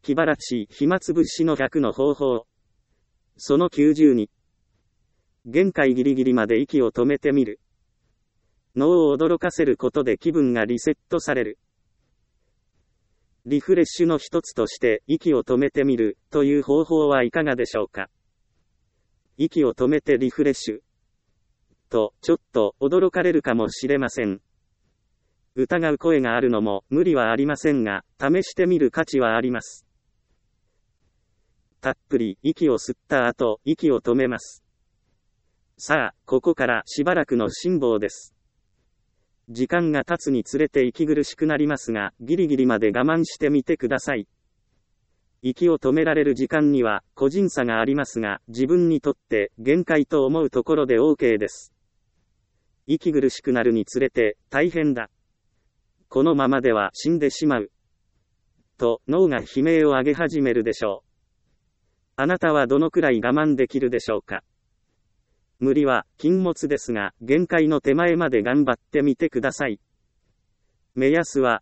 気晴らし、暇つぶしの100の方法。その92。限界ギリギリまで息を止めてみる。脳を驚かせることで気分がリセットされる。リフレッシュの一つとして息を止めてみるという方法はいかがでしょうか。息を止めてリフレッシュ。と、ちょっと驚かれるかもしれません。疑う声があるのも無理はありませんが、試してみる価値はあります。たっぷり息を吸った後、息を止めます。さあ、ここからしばらくの辛抱です。時間が経つにつれて息苦しくなりますが、ギリギリまで我慢してみてください。息を止められる時間には個人差がありますが、自分にとって限界と思うところで OK です。息苦しくなるにつれて、大変だ。このままでは死んでしまう。と脳が悲鳴を上げ始めるでしょう。あなたはどのくらい我慢できるでしょうか。無理は禁物ですが、限界の手前まで頑張ってみてください。目安は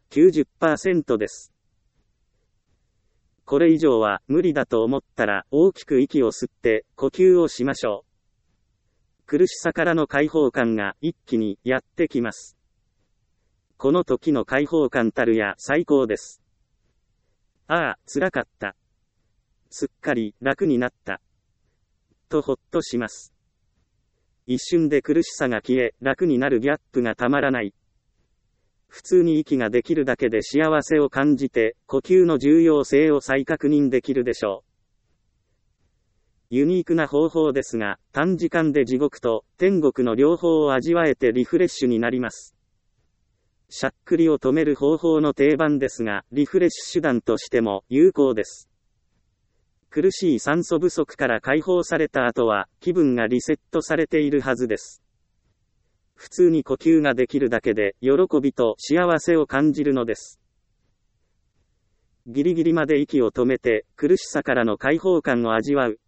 90% です。これ以上は無理だと思ったら大きく息を吸って呼吸をしましょう。苦しさからの解放感が一気にやってきます。この時の解放感たるや最高です。ああ、辛かった。すっかり楽になった。とほっとします。一瞬で苦しさが消え、楽になるギャップがたまらない。普通に息ができるだけで幸せを感じて、呼吸の重要性を再確認できるでしょう。ユニークな方法ですが、短時間で地獄と天国の両方を味わえてリフレッシュになります。しゃっくりを止める方法の定番ですが、リフレッシュ手段としても有効です。苦しい酸素不足から解放された後は、気分がリセットされているはずです。普通に呼吸ができるだけで、喜びと幸せを感じるのです。ギリギリまで息を止めて、苦しさからの解放感を味わう。